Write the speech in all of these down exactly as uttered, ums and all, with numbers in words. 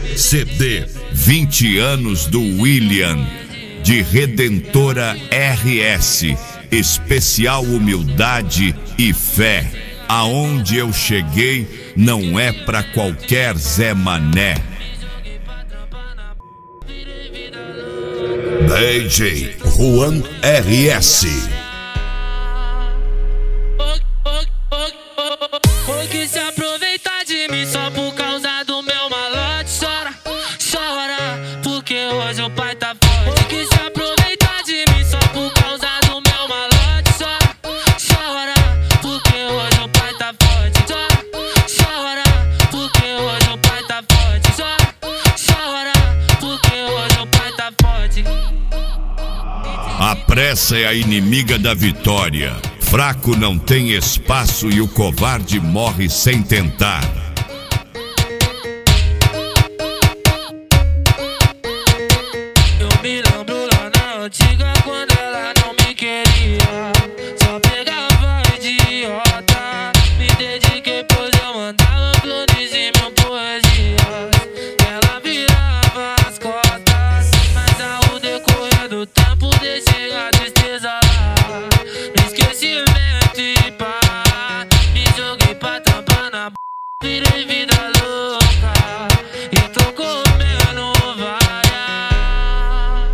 C D vinte anos do William, de Redentora R S, especial humildade e fé. Aonde eu cheguei não é pra qualquer Zé Mané. D J Juan R S. Foi que se aproveitar de mim só por causa do meu malote. Chora, chora, porque hoje o pai tá forte. Foi que se aproveitar de mim só por causa do meu malote. Chora, chora, porque hoje o pai tá forte. Chora, chora, porque hoje o pai tá forte. Chora, chora, porque hoje o pai tá forte. A pressa é a inimiga da vitória. Fraco não tem espaço e o covarde morre sem tentar. Eu me lembro lá na antiga quando ela não me queria. Só pegava idiota. Me dediquei pois eu mandava flores e mil poesias. Ela virava as costas, mas ao decorrer do tempo deixei a tristeza lá. No esquecimento e pá, me joguei pra tampar na b****, virei vida louca e tô comendo vaia.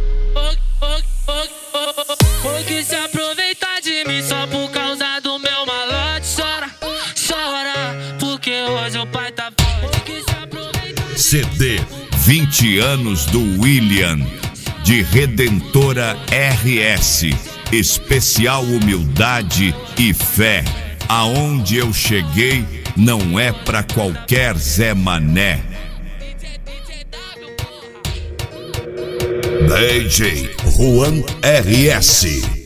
Foi que se aproveitar de mim só por causa do meu malote. Chora, chora, porque hoje o pai tá forte. C D vinte anos do William, de Redentora R S, especial humildade e fé. Aonde eu cheguei não é pra qualquer Zé Mané. D J Juan R S.